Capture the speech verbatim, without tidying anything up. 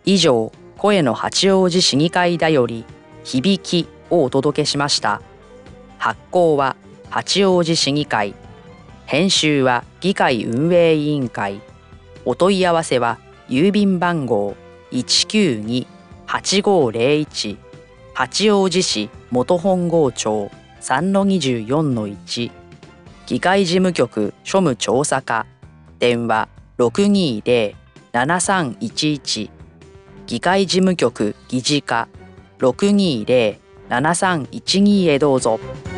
以上、声の八王子市議会だより響きをお届けしました。発行は八王子市議会。編集は議会運営委員会。お問い合わせは郵便番号 いちきゅうにはちごゼロいち 八王子市元本郷町 さんのにじゅうよんのいち 議会事務局庶務調査課電話 ろくにゼロ ななさんいちいち 議会事務局議事課 ろくにゼロ ななさんいちに へどうぞ。